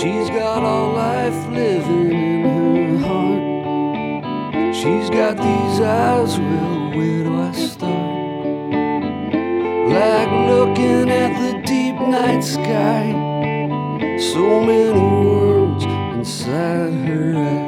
She's got all life living in her heart. She's got these eyes, well, where do I start? Like looking at the deep night sky, so many worlds inside her eyes.